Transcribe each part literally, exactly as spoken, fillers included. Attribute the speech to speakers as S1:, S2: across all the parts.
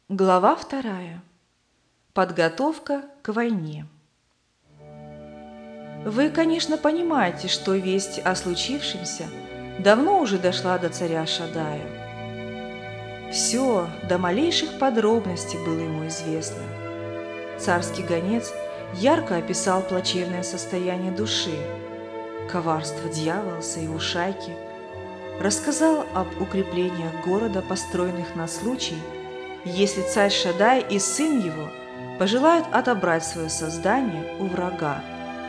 S1: Глава вторая. Подготовка к войне. Вы, конечно, понимаете, что весть о случившемся давно уже дошла до царя Шадая. Все до малейших подробностей было ему известно. Царский гонец ярко описал плачевное состояние души, коварство дьяволоса и его шайки, рассказал об укреплениях города, построенных на случай, если царь Шадай и сын его пожелают отобрать свое создание у врага.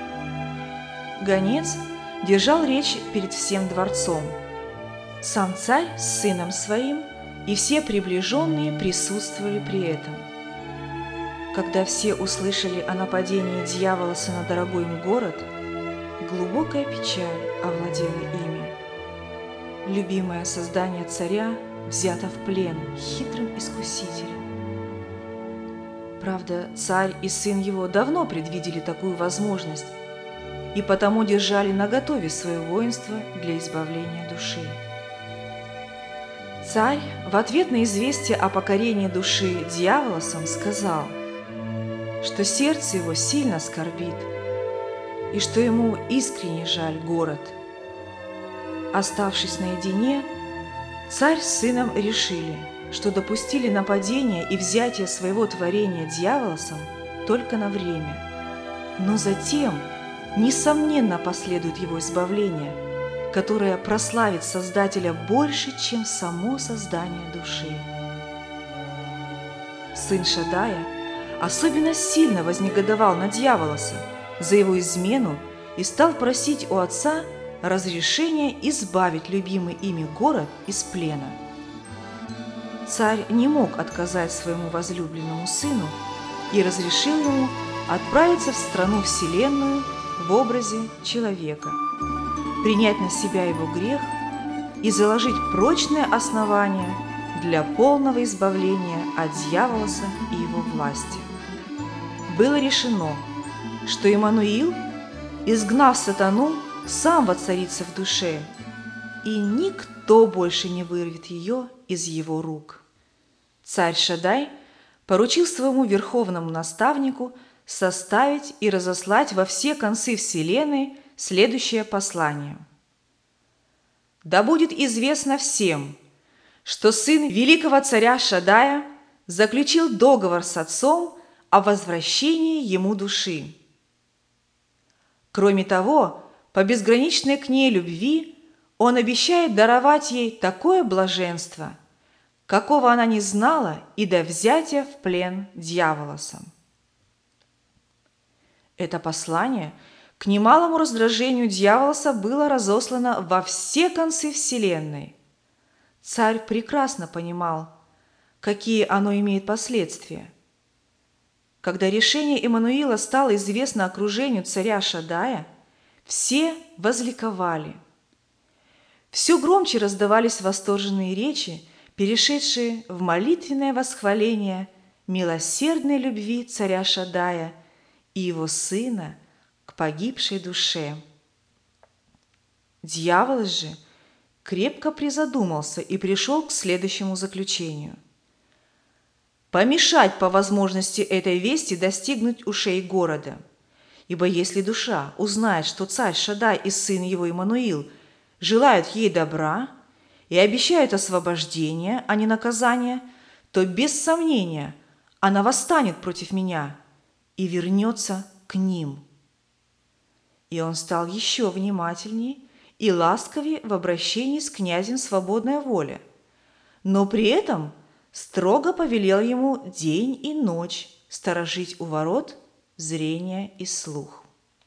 S1: Гонец держал речь перед всем дворцом. Сам царь с сыном своим и все приближенные присутствовали при этом. Когда все услышали о нападении дьяволоса на дорогой им город, глубокая печаль овладела ими. Любимое создание царя взято в плен хитрым искусителем. Правда, царь и сын его давно предвидели такую возможность и потому держали наготове свое воинство для избавления души. Царь в ответ на известие о покорении души дьяволосом сказал, что сердце его сильно скорбит и что ему искренне жаль город. Оставшись наедине, царь с сыном решили, что допустили нападение и взятие своего творения дьяволосом только на время, но затем, несомненно, последует его избавление, которое прославит Создателя больше, чем само создание души. Сын Шадая особенно сильно вознегодовал на дьяволоса за его измену и стал просить у отца разрешения избавить любимый ими город из плена. Царь не мог отказать своему возлюбленному сыну и разрешил ему отправиться в страну вселенную в образе человека, принять на себя его грех и заложить прочное основание для полного избавления от дьяволоса и его власти. Было решено, что Иммануил, изгнав сатану, сам воцарится в душе, и никто больше не вырвет ее из его рук. Царь Шадай поручил своему верховному наставнику составить и разослать во все концы вселенной следующее послание. «Да будет известно всем, что сын великого царя Шадая заключил договор с отцом о возвращении ему души. Кроме того, по безграничной к ней любви он обещает даровать ей такое блаженство, какого она не знала и до взятия в плен дьяволосом». Это послание к немалому раздражению дьяволоса было разослано во все концы вселенной. Царь прекрасно понимал, какие оно имеет последствия. Когда решение Иммануила стало известно окружению царя Шадая, все возликовали. Все громче раздавались восторженные речи, перешедшие в молитвенное восхваление милосердной любви царя Шадая и его сына к погибшей душе. Дьявол же крепко призадумался и пришел к следующему заключению: помешать по возможности этой вести достигнуть ушей города. Ибо если душа узнает, что царь Шадай и сын его Иммануил желают ей добра и обещают освобождение, а не наказание, то без сомнения она восстанет против меня и вернется к ним. И он стал еще внимательнее и ласковее в обращении с князем свободная воля, но при этом строго повелел ему день и ночь сторожить у ворот зрение и слух.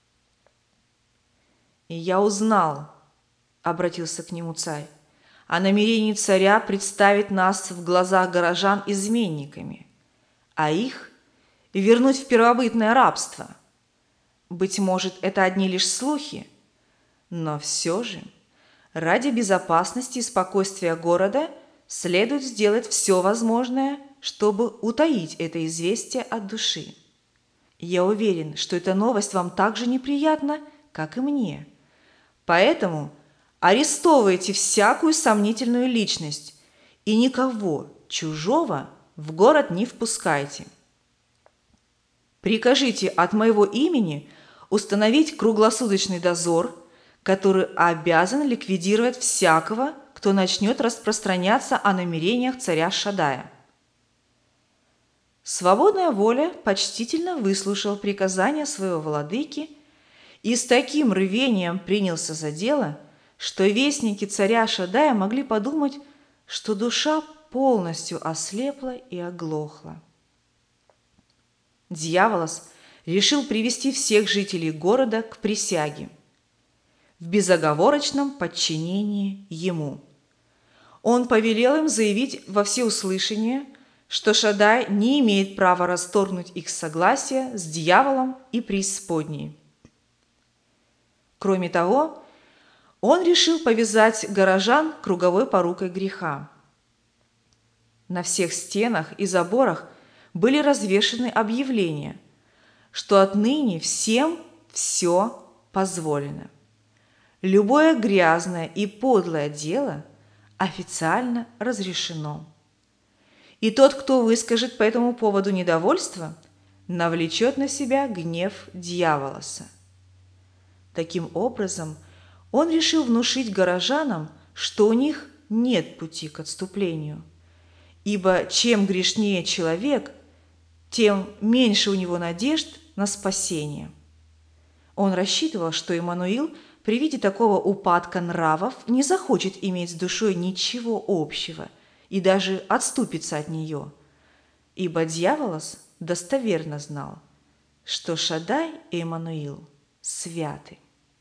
S1: «И я узнал, — обратился к нему царь, — о намерении царя представить нас в глазах горожан изменниками, а их вернуть в первобытное рабство. Быть может, это одни лишь слухи, но все же ради безопасности и спокойствия города следует сделать все возможное, чтобы утаить это известие от души. Я уверен, что эта новость вам так же неприятна, как и мне. Поэтому арестовывайте всякую сомнительную личность и никого чужого в город не впускайте. Прикажите от моего имени установить круглосуточный дозор, который обязан ликвидировать всякого, кто начнет распространяться о намерениях царя Шаддая». Свободная воля почтительно выслушал приказания своего владыки и с таким рвением принялся за дело, что вестники царя Шаддая могли подумать, что душа полностью ослепла и оглохла. Дьяволос решил привести всех жителей города к присяге в безоговорочном подчинении ему. Он повелел им заявить во всеуслышание, что Шаддай не имеет права расторгнуть их согласие с дьяволом и преисподней. Кроме того, он решил повязать горожан круговой порукой греха. На всех стенах и заборах были развешаны объявления, что отныне всем все позволено. Любое грязное и подлое дело официально разрешено. И тот, кто выскажет по этому поводу недовольство, навлечет на себя гнев дьяволоса. Таким образом, он решил внушить горожанам, что у них нет пути к отступлению, ибо чем грешнее человек, тем меньше у него надежд на спасение. Он рассчитывал, что Иммануил при виде такого упадка нравов не захочет иметь с душой ничего общего и даже отступится от нее, ибо дьяволос достоверно знал, что Шаддай и Иммануил святы.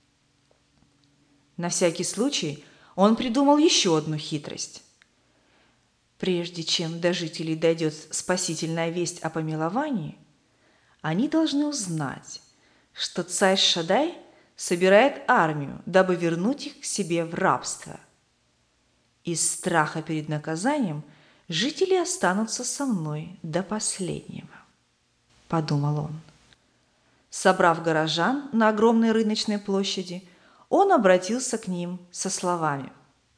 S1: На всякий случай он придумал еще одну хитрость. Прежде чем до жителей дойдет спасительная весть о помиловании, они должны узнать, что царь Шаддай собирает армию, дабы вернуть их к себе в рабство. Из страха перед наказанием жители останутся со мной до последнего, подумал он. Собрав горожан на огромной рыночной площади, он обратился к ним со словами: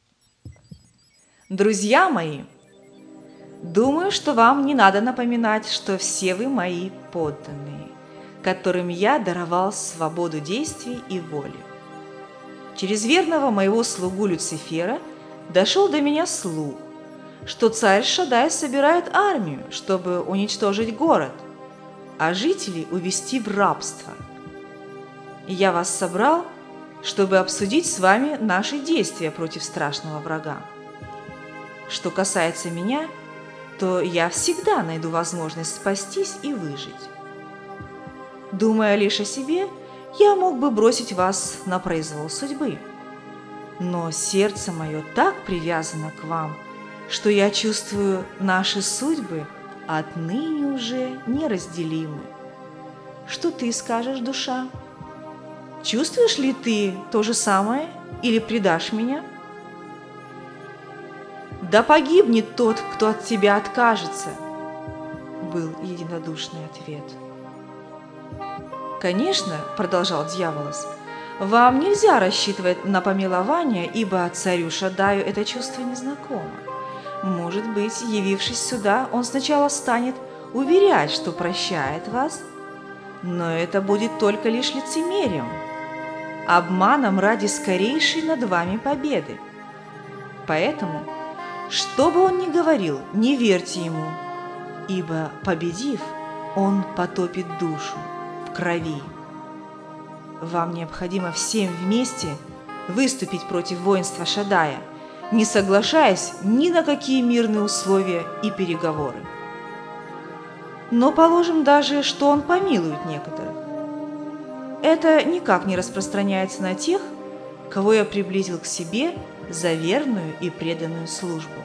S1: «Друзья мои, думаю, что вам не надо напоминать, что все вы мои подданные, которым я даровал свободу действий и воли. Через верного моего слугу Люцифера дошел до меня слух, что царь Шаддай собирает армию, чтобы уничтожить город, а жителей увести в рабство. И я вас собрал, чтобы обсудить с вами наши действия против страшного врага. Что касается меня, то я всегда найду возможность спастись и выжить. Думая лишь о себе, я мог бы бросить вас на произвол судьбы. Но сердце мое так привязано к вам, что я чувствую, наши судьбы отныне уже неразделимы. Что ты скажешь, душа? Чувствуешь ли ты то же самое или предашь меня? Да погибнет тот, кто от тебя откажется, был единодушный ответ. Конечно, продолжал дьяволос, вам нельзя рассчитывать на помилование, ибо царю Шаддаю это чувство незнакомо. Может быть, явившись сюда, он сначала станет уверять, что прощает вас, но это будет только лишь лицемерием, обманом ради скорейшей над вами победы. Поэтому, что бы он ни говорил, не верьте ему, ибо, победив, он потопит душу в крови. Вам необходимо всем вместе выступить против воинства Шаддая, не соглашаясь ни на какие мирные условия и переговоры. Но положим даже, что он помилует некоторых. Это никак не распространяется на тех, кого я приблизил к себе за верную и преданную службу.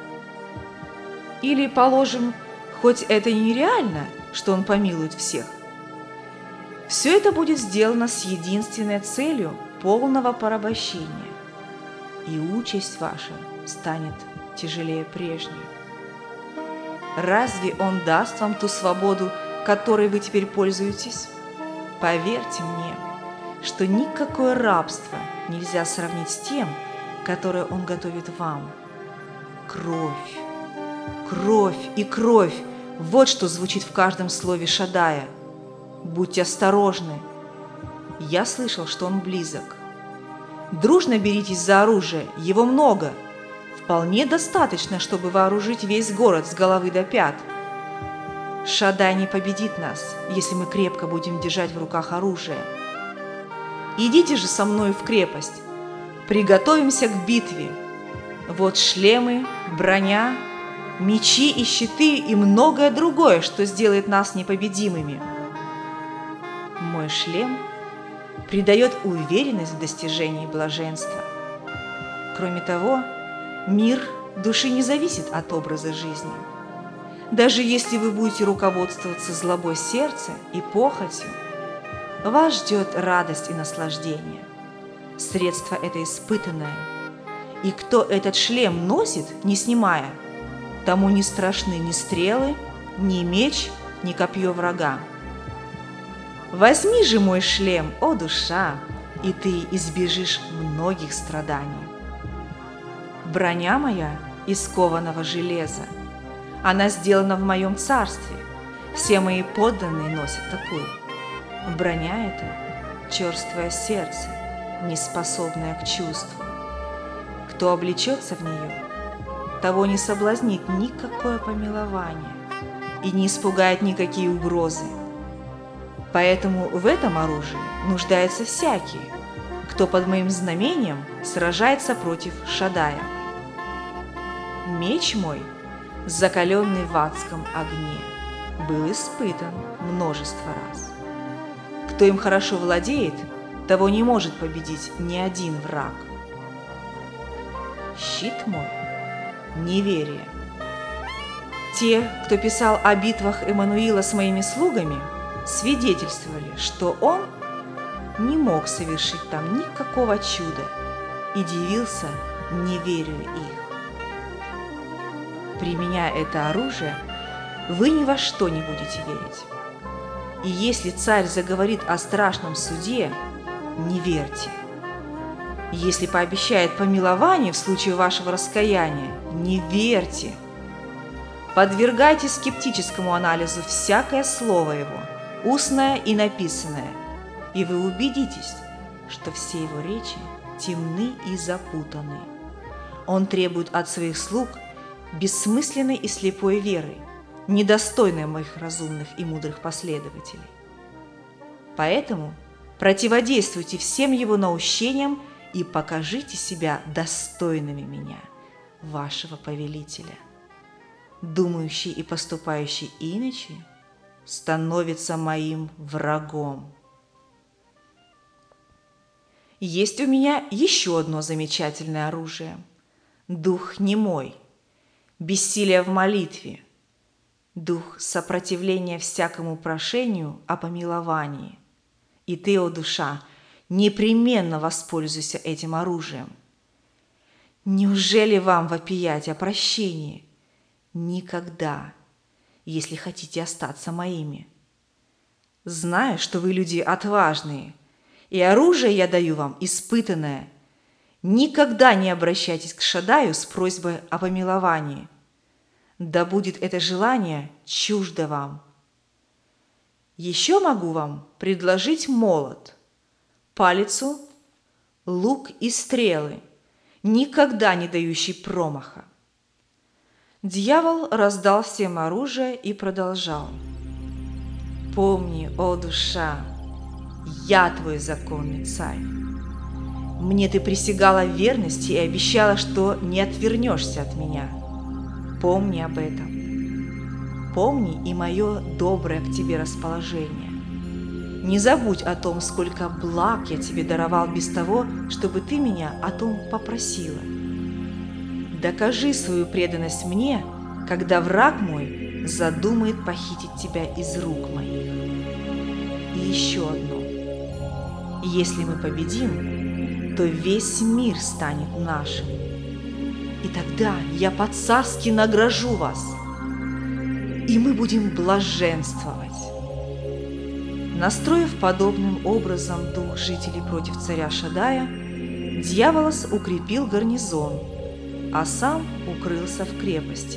S1: Или, положим, хоть это и нереально, что он помилует всех, все это будет сделано с единственной целью полного порабощения, и участь ваша станет тяжелее прежней. Разве он даст вам ту свободу, которой вы теперь пользуетесь? Поверьте мне, что никакое рабство нельзя сравнить с тем, которое он готовит вам. Кровь, Кровь и кровь – вот что звучит в каждом слове Шадая. Будьте осторожны. Я слышал, что он близок. Дружно беритесь за оружие, его много. Вполне достаточно, чтобы вооружить весь город с головы до пят. Шадай не победит нас, если мы крепко будем держать в руках оружие. Идите же со мною в крепость. Приготовимся к битве. Вот шлемы, броня, мечи и щиты и многое другое, что сделает нас непобедимыми. Мой шлем придает уверенность в достижении блаженства. Кроме того, мир души не зависит от образа жизни. Даже если вы будете руководствоваться злобой сердца и похотью, вас ждет радость и наслаждение. Средство это испытанное. И кто этот шлем носит, не снимая, тому не страшны ни стрелы, ни меч, ни копье врага. Возьми же мой шлем, о душа, и ты избежишь многих страданий. Броня моя из кованого железа. Она сделана в моем царстве. Все мои подданные носят такую. Броня эта – черствое сердце, неспособное к чувству. Кто облечется в нее, того не соблазнит никакое помилование и не испугает никакие угрозы. Поэтому в этом оружии нуждается всякий, кто под моим знамением сражается против Шадая. Меч мой, закаленный в адском огне, был испытан множество раз. Кто им хорошо владеет, того не может победить ни один враг. Щит мой – неверие. Те, кто писал о битвах Эммануила с моими слугами, свидетельствовали, что он не мог совершить там никакого чуда и дивился неверию их. Применяя это оружие, вы ни во что не будете верить. И если царь заговорит о страшном суде, не верьте. Если пообещает помилование в случае вашего раскаяния, не верьте. Подвергайте скептическому анализу всякое слово его, устное и написанное, и вы убедитесь, что все его речи темны и запутаны. Он требует от своих слуг бессмысленной и слепой веры, недостойной моих разумных и мудрых последователей. Поэтому противодействуйте всем его наущениям и покажите себя достойными меня, вашего повелителя. Думающий и поступающий иначе становится моим врагом. Есть у меня еще одно замечательное оружие – дух немой, бессилие в молитве, дух сопротивления всякому прошению о помиловании. И ты, о душа, непременно воспользуйся этим оружием. Неужели вам вопиять о прощении? Никогда, если хотите остаться моими. Знаю, что вы люди отважные, и оружие я даю вам испытанное. Никогда не обращайтесь к Шадаю с просьбой о помиловании. Да будет это желание чуждо вам. Еще могу вам предложить молот, палицу, лук и стрелы, никогда не дающий промаха. Дьявол раздал всем оружие и продолжал. Помни, о душа, я твой законный царь. Мне ты присягала в верности и обещала, что не отвернешься от меня. Помни об этом. Помни и мое доброе к тебе расположение. Не забудь о том, сколько благ я тебе даровал без того, чтобы ты меня о том попросила. Докажи свою преданность мне, когда враг мой задумает похитить тебя из рук моих. И еще одно. Если мы победим, то весь мир станет нашим. И тогда я по-царски награжу вас, и мы будем блаженствовать. Настроив подобным образом дух жителей против царя Шадая, Дьяволос укрепил гарнизон, а сам укрылся в крепости.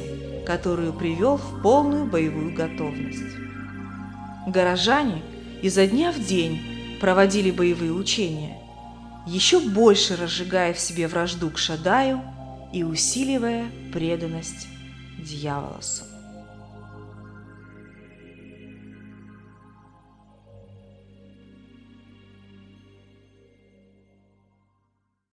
S1: которую привел в полную боевую готовность. Горожане изо дня в день проводили боевые учения, еще больше разжигая в себе вражду к Шадаю и усиливая преданность Дьяволосу.